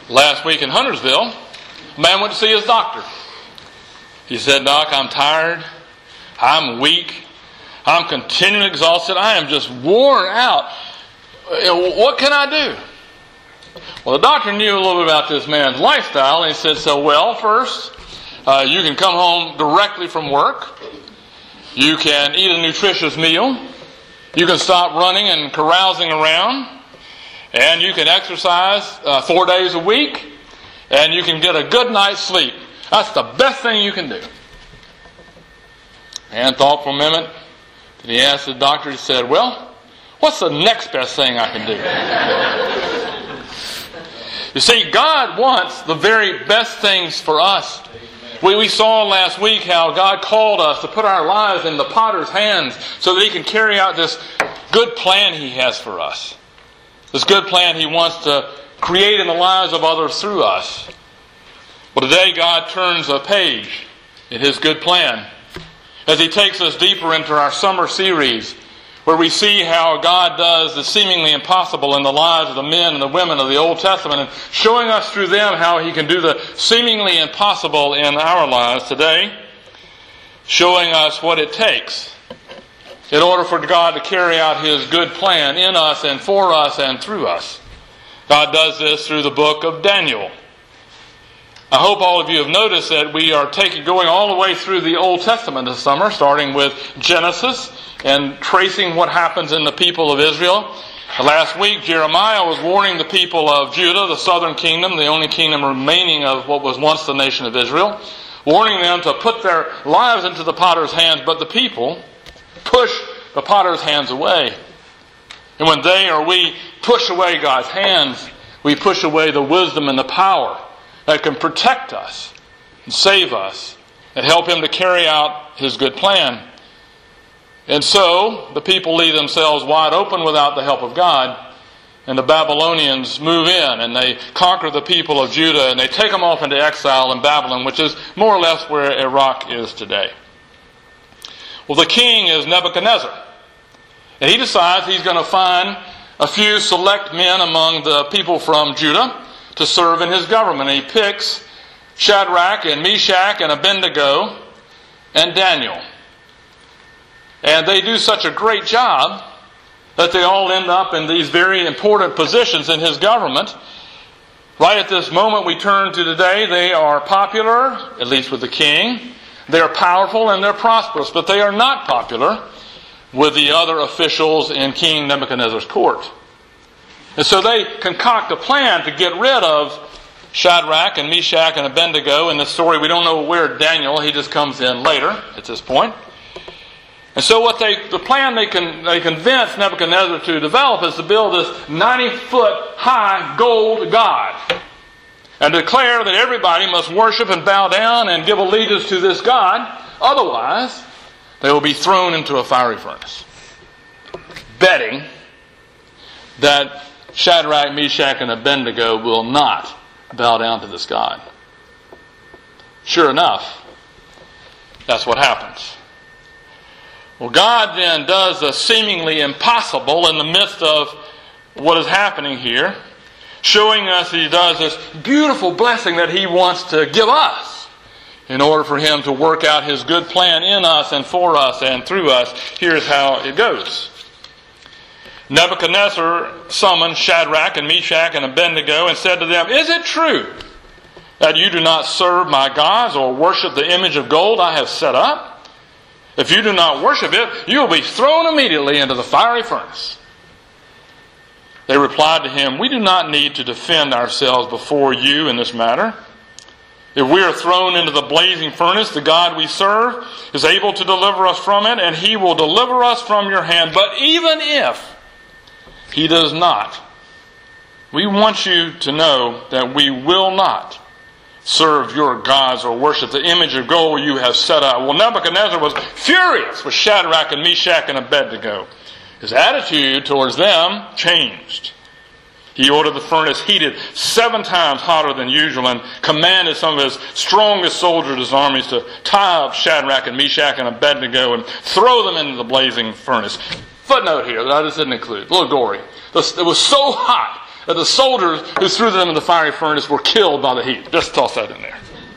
Last week in Huntersville, a man went to see his doctor. He said, "Doc, I'm tired. I'm weak. I'm continually exhausted. I am just worn out. What can I do?" Well, the doctor knew a little bit about this man's lifestyle, and he said, first, you can come home directly from work. You can eat a nutritious meal. You can stop running and carousing around. And you can exercise 4 days a week. And you can get a good night's sleep. That's the best thing you can do. And thought for a minute. Then he asked the doctor, he said, "Well, what's the next best thing I can do?" You see, God wants the very best things for us. We saw last week how God called us to put our lives in the potter's hands so that He can carry out this good plan He has for us. This good plan He wants to create in the lives of others through us. Well, today God turns a page in His good plan as He takes us deeper into our summer series, where we see how God does the seemingly impossible in the lives of the men and the women of the Old Testament, and showing us through them how He can do the seemingly impossible in our lives today, showing us what it takes in order for God to carry out His good plan in us and for us and through us. God does this through the book of Daniel. I hope all of you have noticed that we are going all the way through the Old Testament this summer, starting with Genesis and tracing what happens in the people of Israel. Last week, Jeremiah was warning the people of Judah, the southern kingdom, the only kingdom remaining of what was once the nation of Israel, warning them to put their lives into the potter's hands, but the people push the potter's hands away. And when they or we push away God's hands, we push away the wisdom and the power that can protect us and save us and help Him to carry out His good plan. And so the people leave themselves wide open without the help of God, and the Babylonians move in and they conquer the people of Judah and they take them off into exile in Babylon, which is more or less where Iraq is today. Well, the king is Nebuchadnezzar, and he decides he's going to find a few select men among the people from Judah to serve in his government. And he picks Shadrach and Meshach and Abednego and Daniel. And they do such a great job that they all end up in these very important positions in his government. Right at this moment we turn to today, they are popular, at least with the king. They're powerful and they're prosperous, but they are not popular with the other officials in King Nebuchadnezzar's court. And so they concoct a plan to get rid of Shadrach and Meshach and Abednego. In the story, we don't know where Daniel, he just comes in later at this point. And so the plan they convince Nebuchadnezzar to develop is to build this 90-foot high gold god and declare that everybody must worship and bow down and give allegiance to this god. Otherwise, they will be thrown into a fiery furnace, betting that Shadrach, Meshach, and Abednego will not bow down to this god. Sure enough, that's what happens. Well, God then does the seemingly impossible in the midst of what is happening here, showing us that He does this beautiful blessing that He wants to give us in order for Him to work out His good plan in us and for us and through us. Here's how it goes. Nebuchadnezzar summoned Shadrach and Meshach and Abednego and said to them, "Is it true that you do not serve my gods or worship the image of gold I have set up? If you do not worship it, you will be thrown immediately into the fiery furnace." They replied to him, "We do not need to defend ourselves before you in this matter. If we are thrown into the blazing furnace, the God we serve is able to deliver us from it, and He will deliver us from your hand. But even if He does not, we want you to know that we will not serve your gods or worship the image of gold you have set up." Well, Nebuchadnezzar was furious with Shadrach and Meshach and Abednego. His attitude towards them changed. He ordered the furnace heated 7 times hotter than usual and commanded some of his strongest soldiers of his armies to tie up Shadrach and Meshach and Abednego and throw them into the blazing furnace. Footnote here that I just didn't include, a little gory. It was so hot that the soldiers who threw them in the fiery furnace were killed by the heat. Just toss that in there.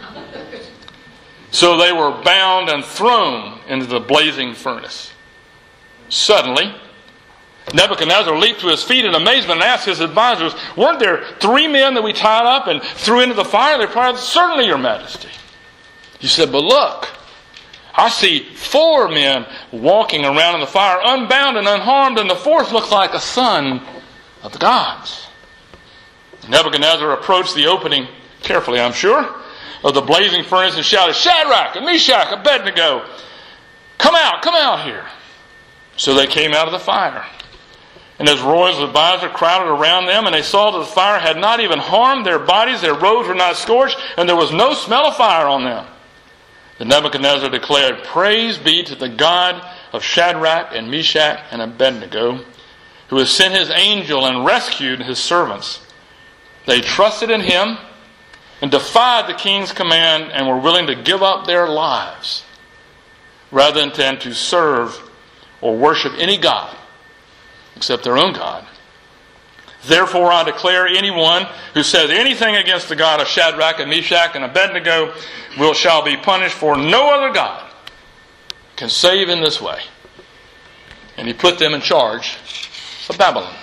So they were bound and thrown into the blazing furnace. Suddenly, Nebuchadnezzar leaped to his feet in amazement and asked his advisors, weren't there 3 men that we tied up and threw into the fire? They replied, certainly, Your Majesty. He said, but look, I see 4 men walking around in the fire, unbound and unharmed, and the 4th looks like a son of the gods. Nebuchadnezzar approached the opening, carefully I'm sure, of the blazing furnace and shouted, Shadrach and Meshach and Abednego, come out here. So they came out of the fire. And his royal advisor crowded around them, and they saw that the fire had not even harmed their bodies, their robes were not scorched, and there was no smell of fire on them. Then Nebuchadnezzar declared, praise be to the God of Shadrach and Meshach and Abednego, who has sent his angel and rescued his servants. They trusted in him and defied the king's command and were willing to give up their lives rather than to serve or worship any god except their own God. Therefore I declare anyone who says anything against the God of Shadrach and Meshach and Abednego shall be punished, for no other God can save in this way. And he put them in charge of Babylon.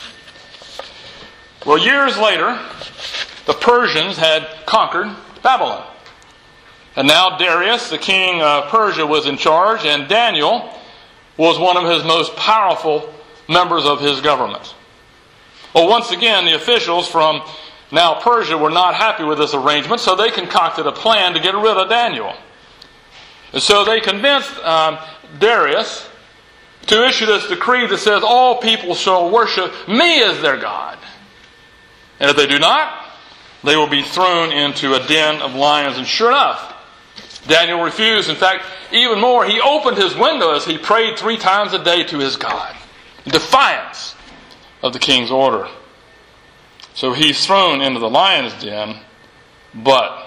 Well, years later, the Persians had conquered Babylon. And now Darius, the king of Persia, was in charge, and Daniel was one of his most powerful members of his government. Well, once again, the officials from now Persia were not happy with this arrangement, so they concocted a plan to get rid of Daniel. And so they convinced Darius to issue this decree that says all people shall worship me as their God. And if they do not, they will be thrown into a den of lions. And sure enough, Daniel refused. In fact, even more, he opened his window as he prayed 3 times a day to his God, in defiance of the king's order. So he's thrown into the lion's den, but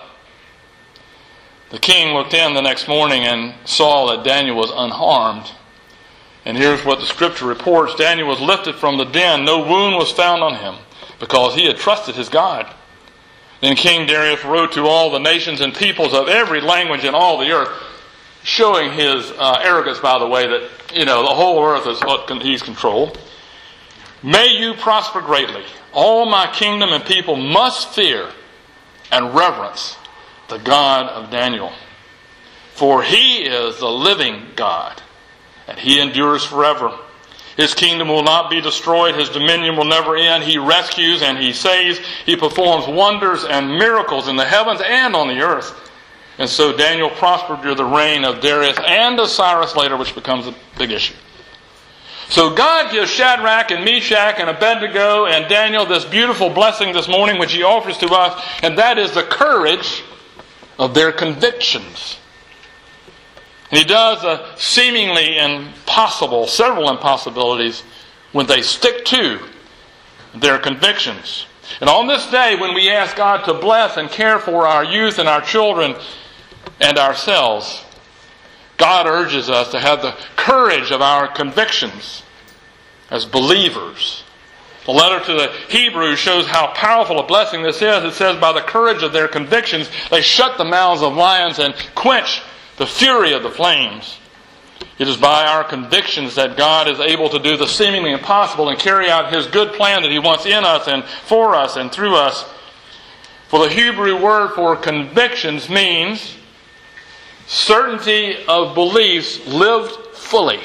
the king looked in the next morning and saw that Daniel was unharmed. And here's what the scripture reports. Daniel was lifted from the den. No wound was found on him because he had trusted his God. Then King Darius wrote to all the nations and peoples of every language in all the earth, showing his arrogance, by the way, that, the whole earth is what he's controlled. May you prosper greatly. All my kingdom and people must fear and reverence the God of Daniel. For he is the living God, and he endures forever. His kingdom will not be destroyed. His dominion will never end. He rescues and he saves. He performs wonders and miracles in the heavens and on the earth. And so Daniel prospered during the reign of Darius and of Cyrus later, which becomes a big issue. So God gives Shadrach and Meshach and Abednego and Daniel this beautiful blessing this morning, which he offers to us, and that is the courage of their convictions. And he does a seemingly impossible, several impossibilities, when they stick to their convictions. And on this day, when we ask God to bless and care for our youth and our children and ourselves, God urges us to have the courage of our convictions as believers. The letter to the Hebrews shows how powerful a blessing this is. It says, by the courage of their convictions, they shut the mouths of lions and quench the fury of the flames. It is by our convictions that God is able to do the seemingly impossible and carry out His good plan that He wants in us and for us and through us. For the Hebrew word for convictions means certainty of beliefs lived fully.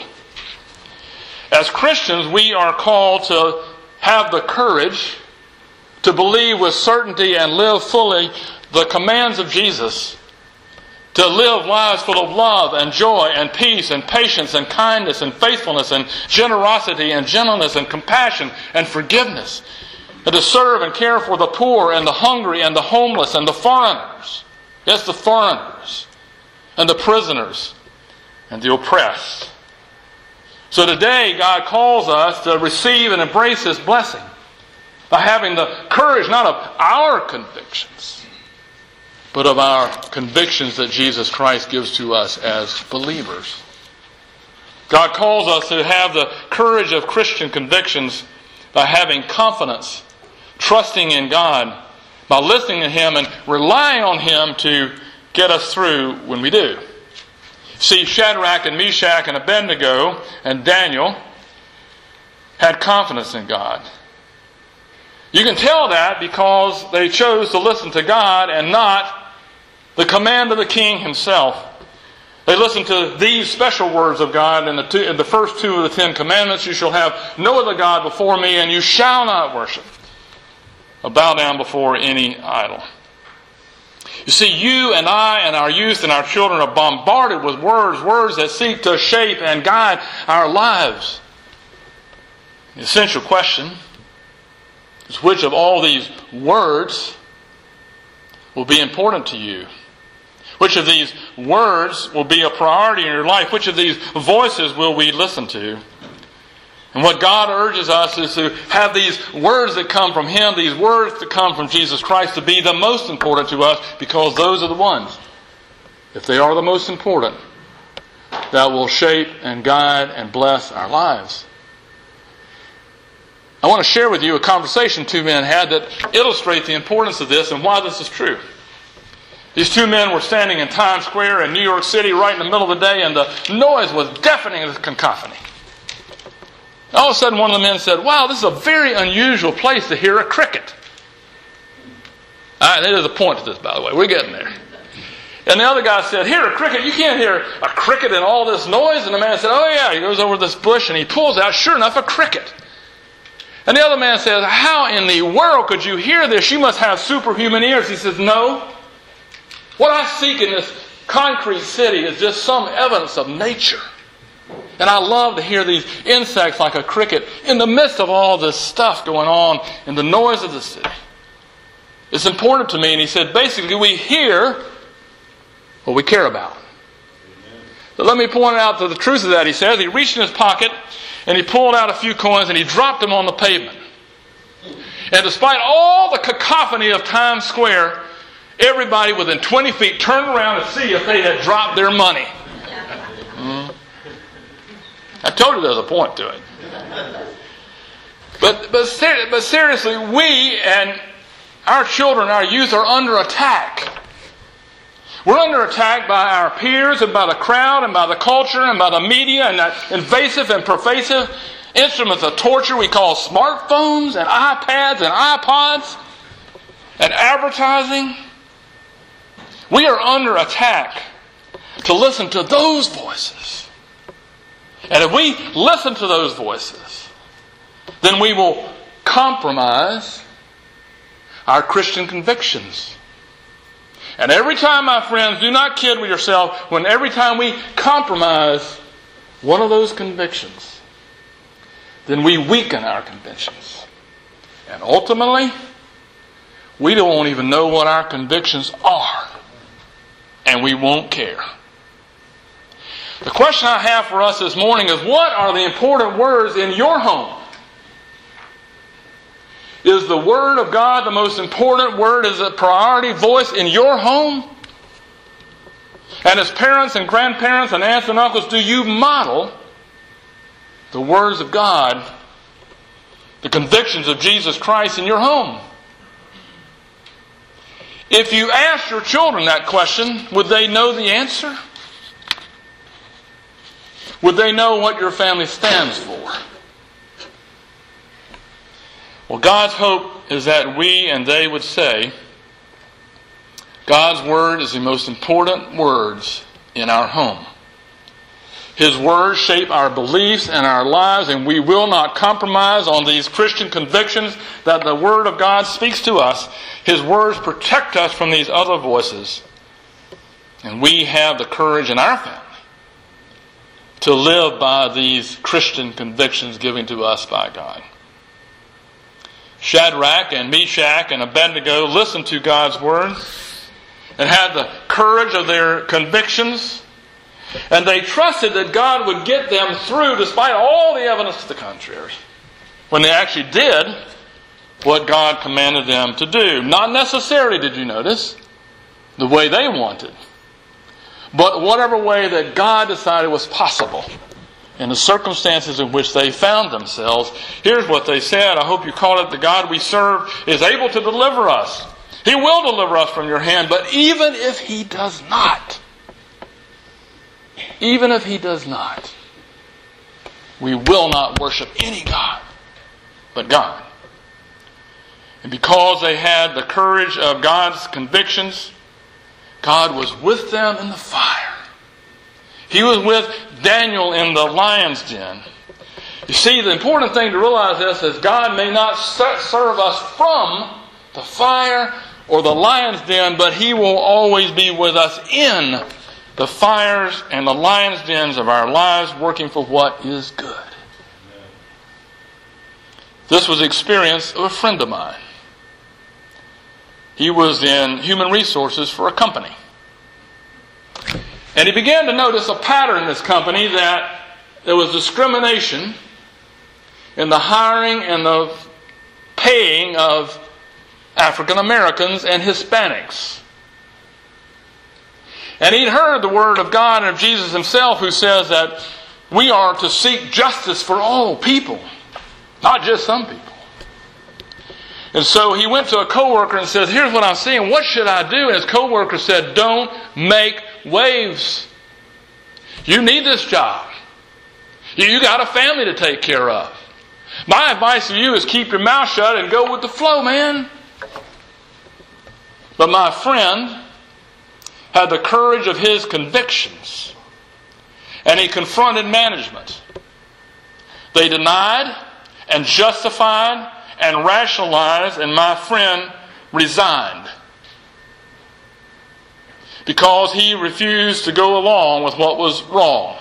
As Christians, we are called to have the courage to believe with certainty and live fully the commands of Jesus. To live lives full of love and joy and peace and patience and kindness and faithfulness and generosity and gentleness and compassion and forgiveness. And to serve and care for the poor and the hungry and the homeless and the foreigners. Yes, the foreigners. And the prisoners and the oppressed. So today God calls us to receive and embrace His blessing by having the courage not of our convictions, but of our convictions that Jesus Christ gives to us as believers. God calls us to have the courage of Christian convictions by having confidence trusting in God, by listening to Him and relying on Him to get us through when we do. See, Shadrach and Meshach and Abednego and Daniel had confidence in God. You can tell that because they chose to listen to God and not the command of the king himself. They listened to these special words of God in the first two of the 10 Commandments. You shall have no other God before me, and you shall not worship or bow down before any idol. You see, you and I and our youth and our children are bombarded with words that seek to shape and guide our lives. The essential question is, which of all these words will be important to you? Which of these words will be a priority in your life? Which of these voices will we listen to? And what God urges us is to have these words that come from Him, these words that come from Jesus Christ, to be the most important to us, because those are the ones, if they are the most important, that will shape and guide and bless our lives. I want to share with you a conversation two men had that illustrate the importance of this and why this is true. These two men were standing in Times Square in New York City right in the middle of the day, and the noise was deafening as cacophony. All of a sudden, one of the men said, "Wow, this is a very unusual place to hear a cricket." All right, there's a point to this, by the way. We're getting there. And the other guy said, "Hear a cricket? You can't hear a cricket in all this noise." And the man said, "Oh yeah." He goes over this bush and he pulls out, sure enough, a cricket. And the other man says, "How in the world could you hear this? You must have superhuman ears." He says, "No. What I seek in this concrete city is just some evidence of nature. And I love to hear these insects like a cricket in the midst of all this stuff going on and the noise of the city. It's important to me." And he said, basically, we hear what we care about. So let me point out the truth of that. He says he reached in his pocket and he pulled out a few coins and he dropped them on the pavement. And despite all the cacophony of Times Square, everybody within 20 feet turned around to see if they had dropped their money. I told you there's a point to it. But seriously, we and our children, our youth, are under attack. We're under attack by our peers and by the crowd and by the culture and by the media and that invasive and pervasive instruments of torture we call smartphones and iPads and iPods and advertising. We are under attack to listen to those voices. And if we listen to those voices, then we will compromise our Christian convictions. And every time, my friends, do not kid with yourself, when every time we compromise one of those convictions, then we weaken our convictions. And ultimately, we don't even know what our convictions are. And we won't care. The question I have for us this morning is, what are the important words in your home? Is the Word of God the most important word? Is it a priority voice in your home? And as parents and grandparents and aunts and uncles, do you model the words of God, the convictions of Jesus Christ in your home? If you ask your children that question, would they know the answer? Would they know what your family stands for? Well, God's hope is that we and they would say, God's Word is the most important words in our home. His words shape our beliefs and our lives, and we will not compromise on these Christian convictions that the Word of God speaks to us. His words protect us from these other voices. And we have the courage in our family to live by these Christian convictions given to us by God. Shadrach and Meshach and Abednego listened to God's Word and had the courage of their convictions, and they trusted that God would get them through despite all the evidence to the contrary, when they actually did what God commanded them to do. Not necessarily, did you notice, the way they wanted, but whatever way that God decided was possible in the circumstances in which they found themselves. Here's what they said. I hope you caught it. The God we serve is able to deliver us. He will deliver us from your hand. But even if He does not, we will not worship any God but God. And because they had the courage of God's convictions, God was with them in the fire. He was with Daniel in the lion's den. You see, the important thing to realize this is God may not serve us from the fire or the lion's den, but He will always be with us in the fires and the lion's dens of our lives, working for what is good. This was the experience of a friend of mine. He was in human resources for a company. And he began to notice a pattern in this company that there was discrimination in the hiring and the paying of African Americans and Hispanics. And he'd heard the word of God and of Jesus Himself, who says that we are to seek justice for all people, not just some people. And so he went to a coworker and said, here's what I'm seeing. What should I do? And his coworker said, don't make waves. You need this job. You got a family to take care of. My advice to you is keep your mouth shut and go with the flow, man. But my friend had the courage of his convictions, and he confronted management. They denied and justified and rationalized, and my friend resigned because he refused to go along with what was wrong.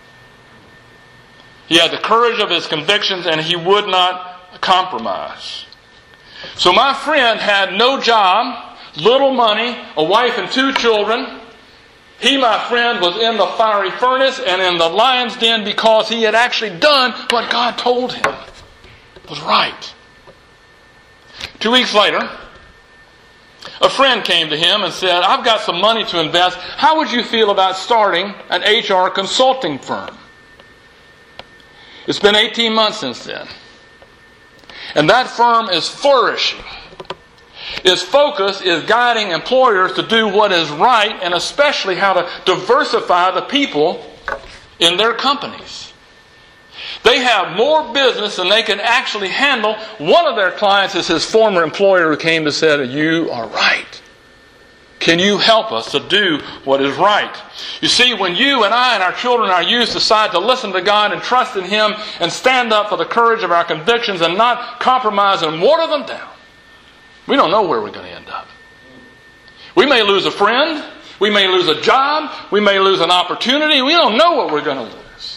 He had the courage of his convictions, and he would not compromise. So my friend had no job, little money, a wife and 2 children. He, my friend, was in the fiery furnace and in the lion's den because he had actually done what God told him was right. 2 weeks later, a friend came to him and said, I've got some money to invest. How would you feel about starting an HR consulting firm? It's been 18 months since then. And that firm is flourishing. Its focus is guiding employers to do what is right, and especially how to diversify the people in their companies. They have more business than they can actually handle. One of their clients is his former employer who came and said, you are right. Can you help us to do what is right? You see, when you and I and our children and our youth decide to listen to God and trust in Him and stand up for the courage of our convictions and not compromise and water them down, we don't know where we're going to end up. We may lose a friend. We may lose a job. We may lose an opportunity. We don't know what we're going to lose.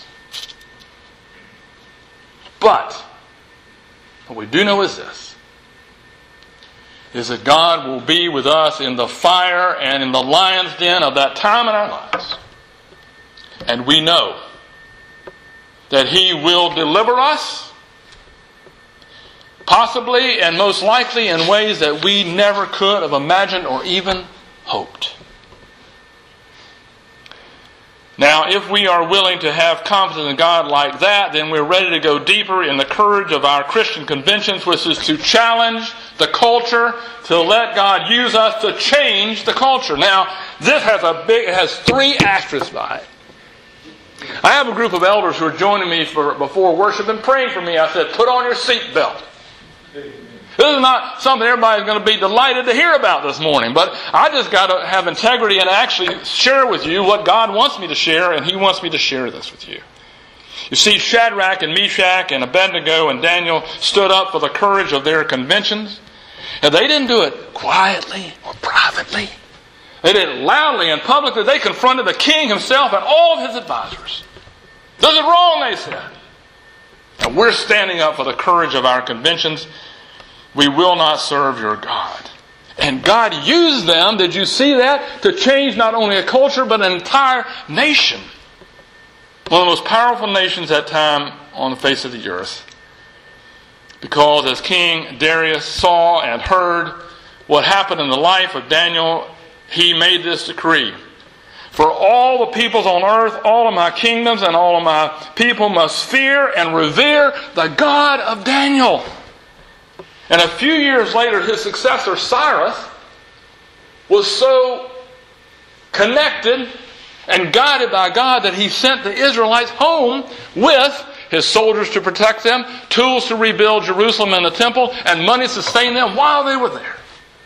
But what we do know is this, is that God will be with us in the fire and in the lion's den of that time in our lives. And we know that He will deliver us, possibly and most likely in ways that we never could have imagined or even hoped. Now, if we are willing to have confidence in God like that, then we're ready to go deeper in the courage of our Christian conventions, which is to challenge the culture, to let God use us to change the culture. Now, this has 3 asterisks by it. I have a group of elders who are joining me before worship and praying for me. I said, put on your seatbelt. This is not something everybody's going to be delighted to hear about this morning, but I just got to have integrity and actually share with you what God wants me to share, and He wants me to share this with you. You see, Shadrach and Meshach and Abednego and Daniel stood up for the courage of their conventions, and they didn't do it quietly or privately. They did it loudly and publicly. They confronted the king himself and all of his advisors. This is wrong, they said. And we're standing up for the courage of our conventions. We will not serve your God. And God used them, did you see that? To change not only a culture, but an entire nation. One of the most powerful nations at that time on the face of the earth. Because as King Darius saw and heard what happened in the life of Daniel, he made this decree. For all the peoples on earth, all of my kingdoms and all of my people must fear and revere the God of Daniel. And a few years later, his successor, Cyrus, was so connected and guided by God that he sent the Israelites home with his soldiers to protect them, tools to rebuild Jerusalem and the temple, and money to sustain them while they were there.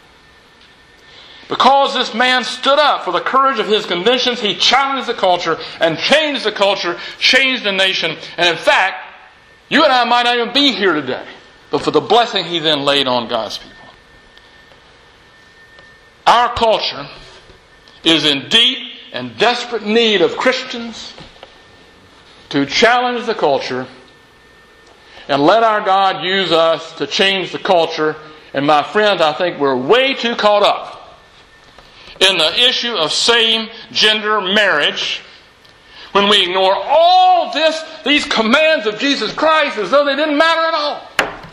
Because this man stood up for the courage of his convictions, he challenged the culture and changed the culture, changed the nation. And in fact, you and I might not even be here today, but for the blessing he then laid on God's people. Our culture is in deep and desperate need of Christians to challenge the culture and let our God use us to change the culture. And my friends, I think we're way too caught up in the issue of same-gender marriage when we ignore all these commands of Jesus Christ as though they didn't matter at all.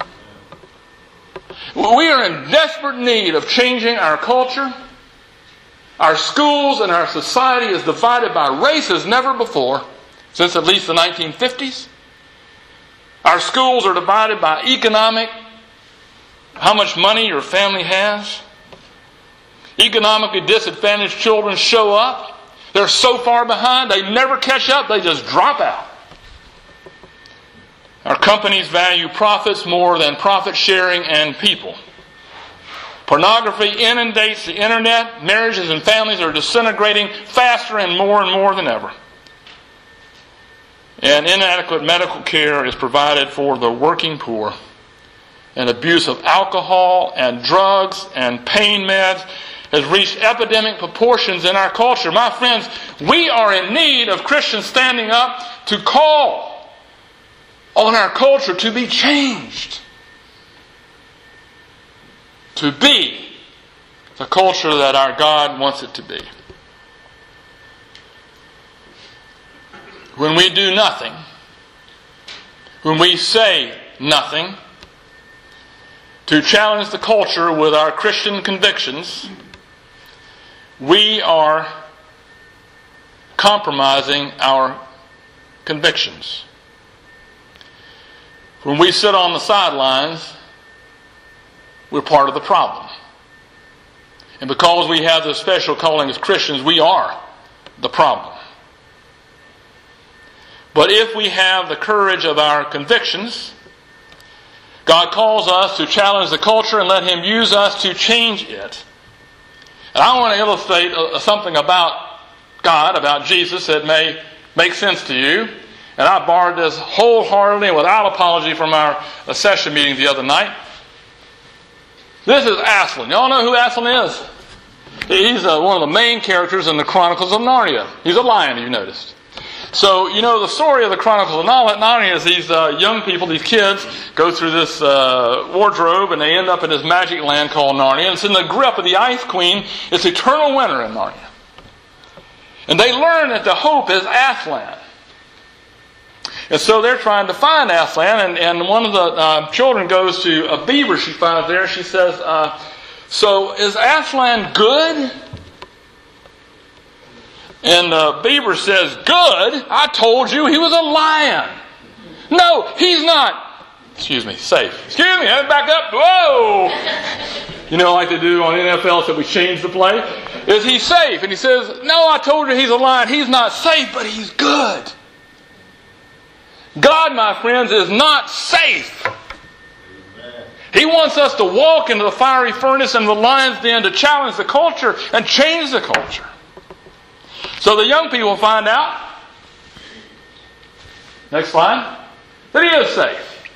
We are in desperate need of changing our culture. Our schools and our society is divided by race as never before, since at least the 1950s. Our schools are divided by economic, how much money your family has. Economically disadvantaged children show up. They're so far behind, they never catch up, they just drop out. Our companies value profits more than profit sharing and people. Pornography inundates the internet. Marriages and families are disintegrating faster and more than ever. And inadequate medical care is provided for the working poor. And abuse of alcohol and drugs and pain meds has reached epidemic proportions in our culture. My friends, we are in need of Christians standing up to call on our culture to be changed. To be the culture that our God wants it to be. When we do nothing, when we say nothing, to challenge the culture with our Christian convictions, we are compromising our convictions. When we sit on the sidelines, we're part of the problem. And because we have this special calling as Christians, we are the problem. But if we have the courage of our convictions, God calls us to challenge the culture and let Him use us to change it. And I want to illustrate something about God, about Jesus, that may make sense to you. And I borrowed this wholeheartedly and without apology from our session meeting the other night. This is Aslan. Y'all know who Aslan is? He's one of the main characters in the Chronicles of Narnia. He's a lion, you noticed. So, you know, the story of the Chronicles of Narnia is these young people, these kids, go through this wardrobe and they end up in this magic land called Narnia. And it's in the grip of the Ice Queen. It's eternal winter in Narnia. And they learn that the hope is Aslan. And so they're trying to find Aslan. And one of the children goes to a beaver she finds there. She says, so is Aslan good? And the beaver says, good? I told you he was a lion. No, he's not. Excuse me, safe. Excuse me, back up. Whoa! You know, like they do on NFL, so we change the play. Is he safe? And he says, no, I told you he's a lion. He's not safe, but he's good. God, my friends, is not safe. He wants us to walk into the fiery furnace and the lion's den to challenge the culture and change the culture. So the young people find out, next slide, that he is safe.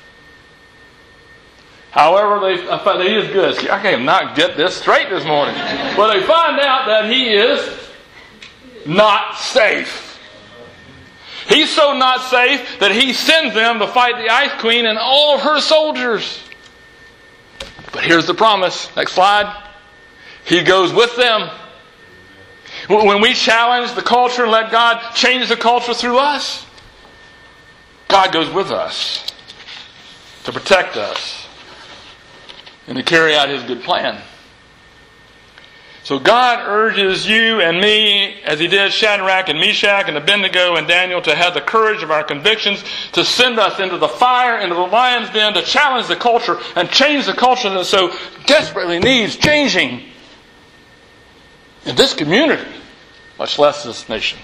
However, he is good. I cannot get this straight this morning. But they find out that he is not safe. He's so not safe that he sends them to fight the Ice Queen and all of her soldiers. But here's the promise. Next slide. He goes with them. When we challenge the culture and let God change the culture through us, God goes with us to protect us and to carry out His good plan. So God urges you and me, as He did Shadrach and Meshach and Abednego and Daniel, to have the courage of our convictions, to send us into the fire, into the lion's den, to challenge the culture and change the culture that so desperately needs changing in this community, much less this nation.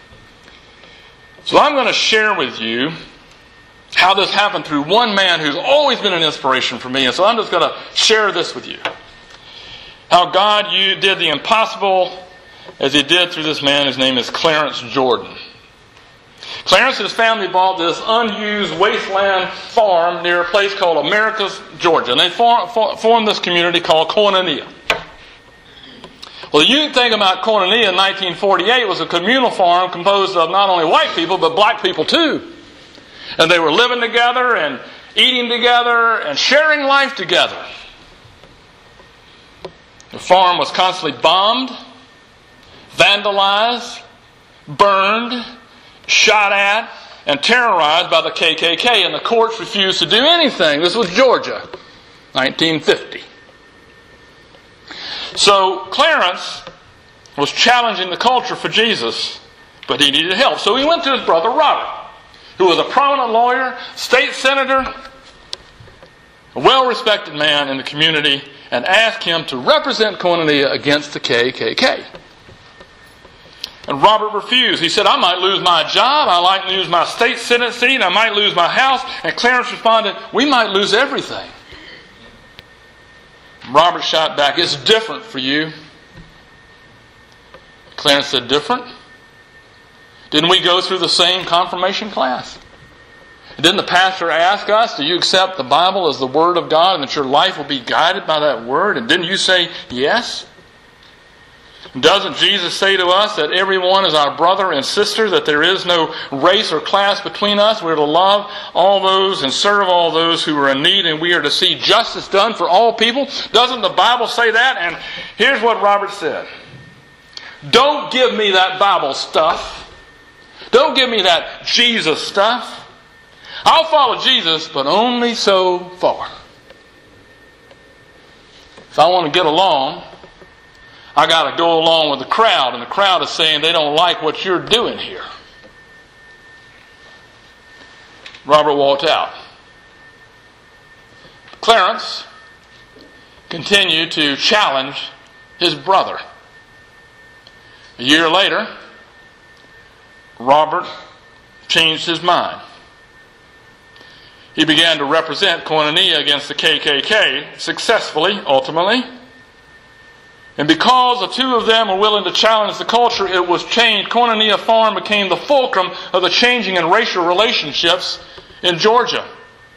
So I'm going to share with you how this happened through one man who's always been an inspiration for me. And so I'm just going to share this with you. How God did the impossible as He did through this man. His name is Clarence Jordan. Clarence and his family bought this unused wasteland farm near a place called Americus, Georgia. And they formed this community called Koinonia. Well, the unique thing about Koinonia in 1948 was a communal farm composed of not only white people, but black people too. And they were living together and eating together and sharing life together. The farm was constantly bombed, vandalized, burned, shot at, and terrorized by the KKK, and the courts refused to do anything. This was Georgia, 1950. So Clarence was challenging the culture for Jesus, but he needed help. So he went to his brother Robert, who was a prominent lawyer, state senator, a well-respected man in the community, and asked him to represent Koinonia against the KKK. And Robert refused. He said, I might lose my job, I might lose my state senate seat, I might lose my house. And Clarence responded, we might lose everything. Robert shot back, it's different for you. Clarence said, different? Didn't we go through the same confirmation class? Didn't the pastor ask us, do you accept the Bible as the Word of God and that your life will be guided by that Word? And didn't you say yes? Doesn't Jesus say to us that everyone is our brother and sister, that there is no race or class between us? We're to love all those and serve all those who are in need, and we are to see justice done for all people? Doesn't the Bible say that? And here's what Robert said. Don't give me that Bible stuff. Don't give me that Jesus stuff. I'll follow Jesus, but only so far. If I want to get along, I got to go along with the crowd, and the crowd is saying they don't like what you're doing here. Robert walked out. Clarence continued to challenge his brother. A year later, Robert changed his mind. He began to represent Koinonia against the KKK successfully, ultimately. And because the two of them were willing to challenge the culture, it was changed. Koinonia Farm became the fulcrum of the changing in racial relationships in Georgia.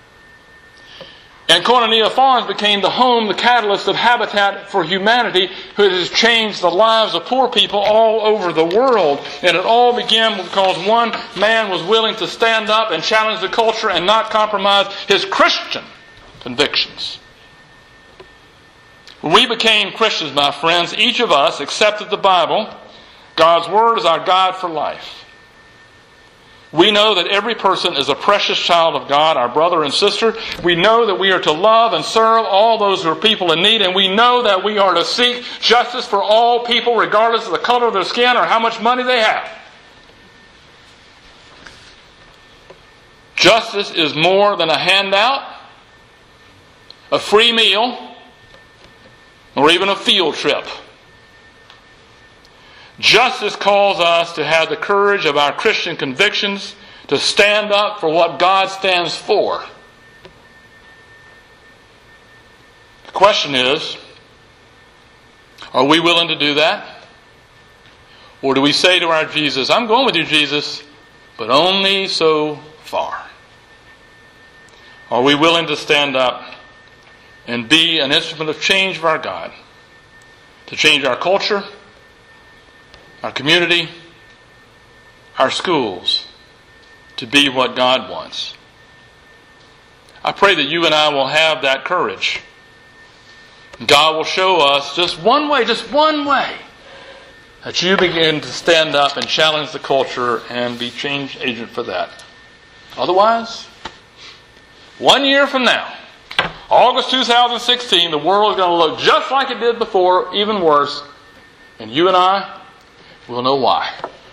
And Koinonia Farms became the home, the catalyst of Habitat for Humanity, who has changed the lives of poor people all over the world. And it all began because one man was willing to stand up and challenge the culture and not compromise his Christian convictions. When we became Christians, my friends, each of us accepted the Bible. God's Word is our guide for life. We know that every person is a precious child of God, our brother and sister. We know that we are to love and serve all those who are people in need, and we know that we are to seek justice for all people, regardless of the color of their skin or how much money they have. Justice is more than a handout, a free meal, or even a field trip. Justice calls us to have the courage of our Christian convictions, to stand up for what God stands for. The question is, are we willing to do that? Or do we say to our Jesus, I'm going with you, Jesus, but only so far? Are we willing to stand up and be an instrument of change for our God, to change our culture, our community, our schools, to be what God wants? I pray that you and I will have that courage. God will show us just one way, that you begin to stand up and challenge the culture and be change agent for that. Otherwise, 1 year from now, August 2016, the world is going to look just like it did before, even worse, And you and I will know why.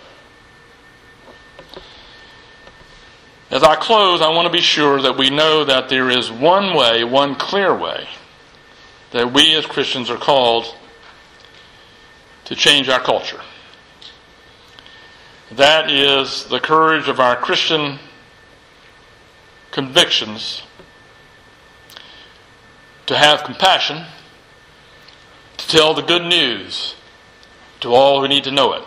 As I close, I want to be sure that we know that there is one way, one clear way, that we as Christians are called to change our culture. That is the courage of our Christian convictions to have compassion, to tell the good news to all who need to know it.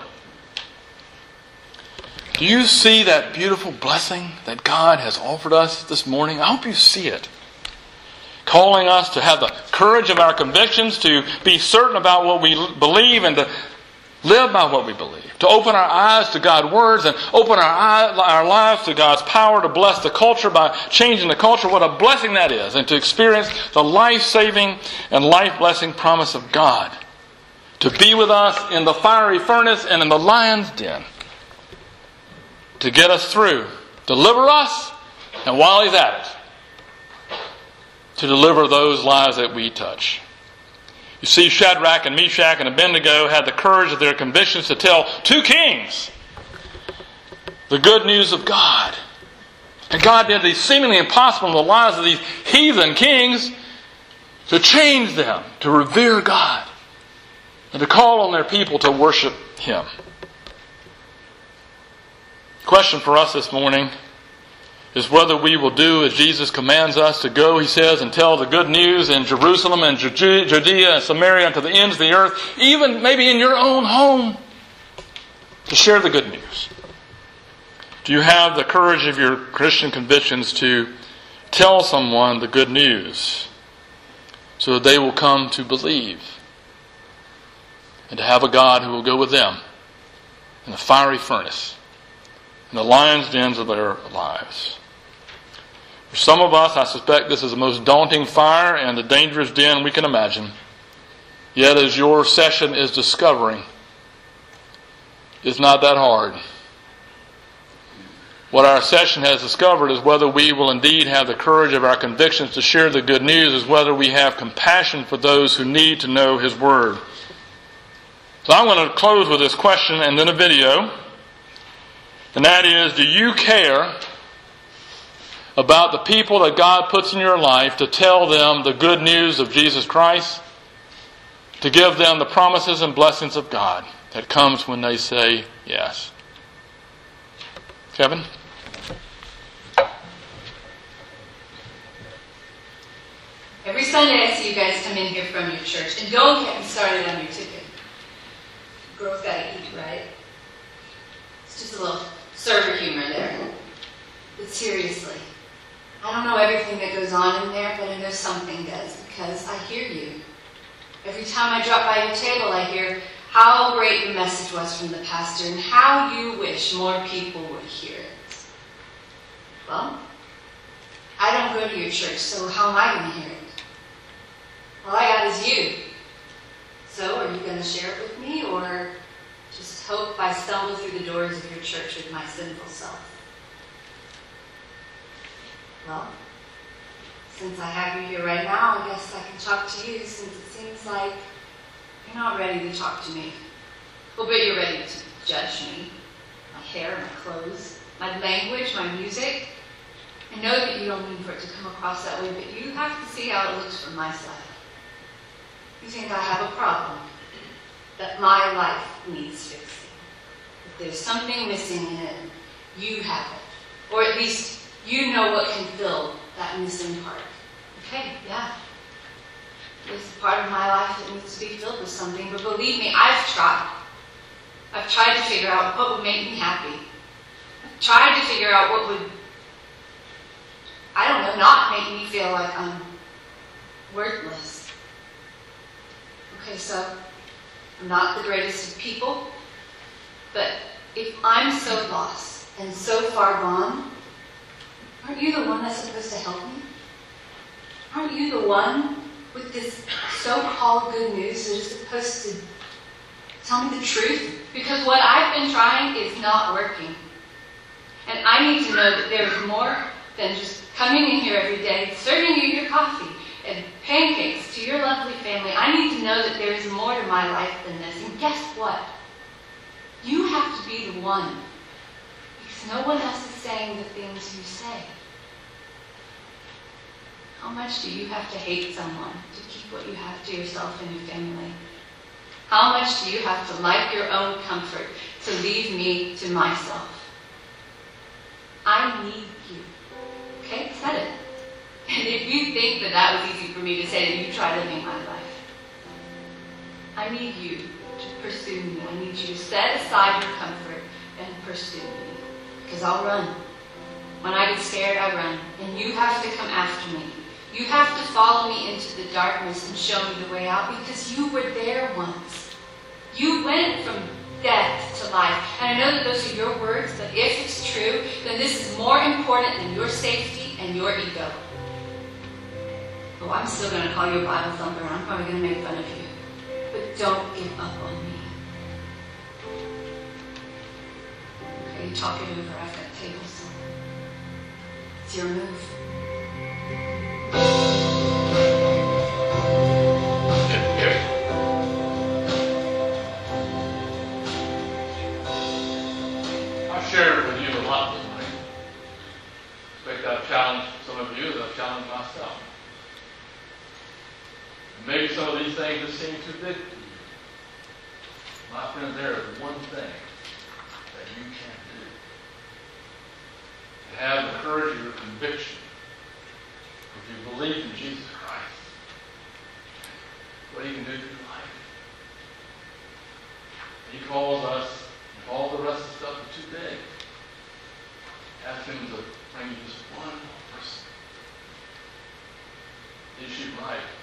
Do you see that beautiful blessing that God has offered us this morning? I hope you see it. Calling us to have the courage of our convictions, to be certain about what we believe and to live by what we believe. To open our eyes to God's words and open our lives to God's power to bless the culture by changing the culture. What a blessing that is. And to experience the life-saving and life-blessing promise of God. To be with us in the fiery furnace and in the lion's den. To get us through. Deliver us, and while He's at it, to deliver those lives that we touch. You see, Shadrach and Meshach and Abednego had the courage of their convictions to tell two kings the good news of God. And God did the seemingly impossible in the lives of these heathen kings to change them, to revere God, and to call on their people to worship Him. Question for us this morning is whether we will do as Jesus commands us to go, He says, and tell the good news in Jerusalem and Judea and Samaria and to the ends of the earth, even maybe in your own home, to share the good news. Do you have the courage of your Christian convictions to tell someone the good news so that they will come to believe and to have a God who will go with them in the fiery furnace, in the lion's dens of their lives? For some of us, I suspect this is the most daunting fire and the dangerous den we can imagine. Yet as your session is discovering, it's not that hard. What our session has discovered is whether we will indeed have the courage of our convictions to share the good news, is whether we have compassion for those who need to know His Word. So I'm going to close with this question and then a video. And that is, do you care about the people that God puts in your life to tell them the good news of Jesus Christ? To give them the promises and blessings of God that comes when they say yes. Kevin? Every Sunday I see you guys come in here from your church. And don't get me started on your ticket. Girls gotta eat, right? It's just a little server humor there. But seriously, I don't know everything that goes on in there, but I know something does, because I hear you. Every time I drop by your table, I hear how great the message was from the pastor and how you wish more people would hear it. Well, I don't go to your church, so how am I going to hear it? All I got is you. So are you going to share it with me, or just hope I stumble through the doors of your church with my sinful self? Well, since I have you here right now, I guess I can talk to you, since it seems like you're not ready to talk to me. Well, but you're ready to judge me. My hair, my clothes, my language, my music. I know that you don't mean for it to come across that way, but you have to see how it looks from my side. You think I have a problem, that my life needs fixing. If there's something missing in it, you have it. Or at least you know what can fill that missing part. Okay, yeah. There's a part of my life that needs to be filled with something, but believe me, I've tried. I've tried to figure out what would make me happy. I've tried to figure out what would, I don't know, not make me feel like I'm worthless. Okay, so I'm not the greatest of people, but if I'm so lost and so far gone, aren't you the one that's supposed to help me? Aren't you the one with this so-called good news that is supposed to tell me the truth? Because what I've been trying is not working. And I need to know that there is more than just coming in here every day, serving you your coffee, and Pancakes, to your lovely family, I need to know that there is more to my life than this. And guess what? You have to be the one. Because no one else is saying the things you say. How much do you have to hate someone to keep what you have to yourself and your family? How much do you have to like your own comfort to leave me to myself? I need you. Okay? Said it. And if you think that that was easy for me to say, then you try living my life. I need you to pursue me. I need you to set aside your comfort and pursue me. Because I'll run. When I get scared, I run. And you have to come after me. You have to follow me into the darkness and show me the way out, because you were there once. You went from death to life. And I know that those are your words, but if it's true, then this is more important than your safety and your ego. Oh, I'm still going to call you a Bible thumper, and I'm probably going to make fun of you. But don't give up on me. Okay, talk it over. I've got tables. It's your move. I've shared with you a lot this morning. I expect I've challenged some of you as I've challenged myself. Maybe some of these things just seem too big to you. My friend, there is one thing that you can do. To have the courage of your conviction. If you believe in Jesus Christ, what He can do through your life. He calls us, and all the rest of the stuff is too big. Ask Him to bring you just one person. Is she right?